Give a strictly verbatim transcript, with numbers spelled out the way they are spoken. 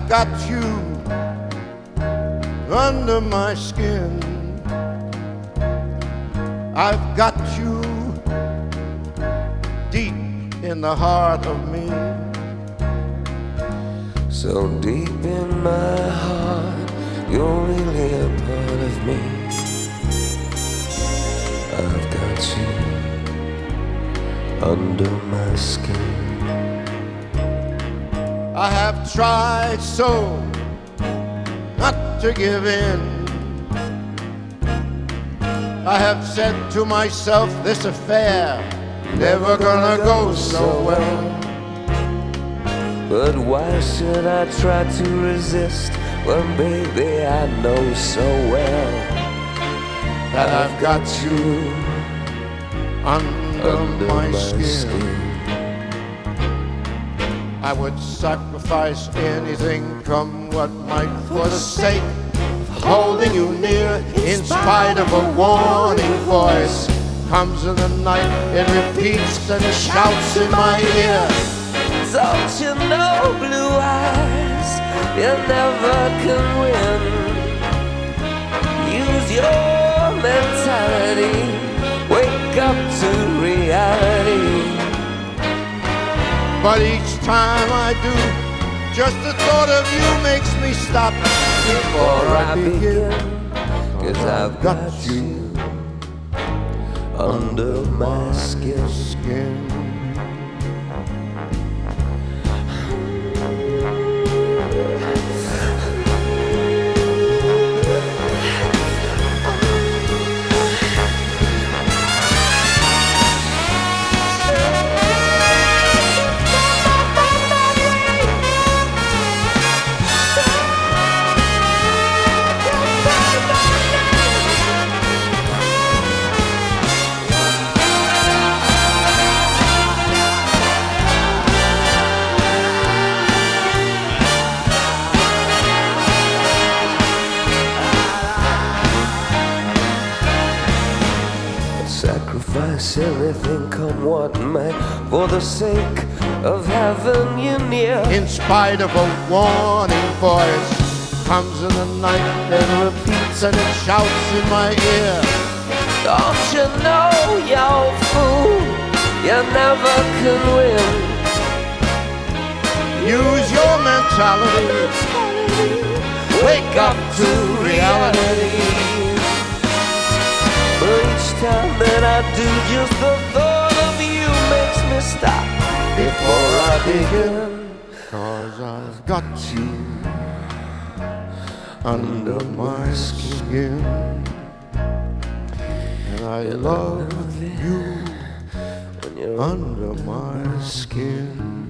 I've got you under my skin. I've got you deep in the heart of me. So deep in my heart, you're really a part of me. I've got you under my skin. I have tried so not to give in. I have said to myself, this affair never gonna go so well. But why should I try to resist when, baby, I know so well that I've got you under, under my, my skin. skin. I would sacrifice anything, come what might, for the sake of holding you near. In spite of a warning voice comes in the night, it repeats and shouts in my ear. Don't you know, blue eyes, you never can win. Use your mentality, wake up to reality. But each time I do, just the thought of you makes me stop before I begin. Cause I've got you under my skin. skin. Sacrifice anything, come what may, for the sake of having you near. In spite of a warning voice comes in the night and repeats and it shouts in my ear. Don't you know, you fool, you never can win. Use your mentality, wake up to reality. But each time that I do, just the thought of you makes me stop before I begin. Cause I've got you under my skin. And I love you under my skin.